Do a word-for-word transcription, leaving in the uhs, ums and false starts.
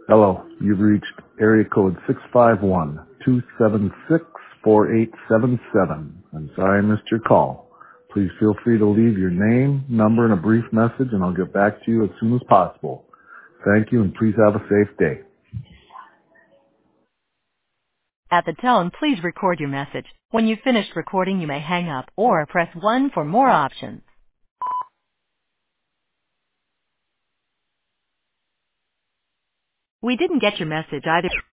Hello, you've reached area code six five one, two seven six, four eight seven seven. I'm sorry I missed your call. Please feel free to leave your name, number, and a brief message, and I'll get back to you as soon as possible. Thank you, and please have a safe day. At the tone, please record your message. When you've finished recording, you may hang up or press one for more options. We didn't get your message either.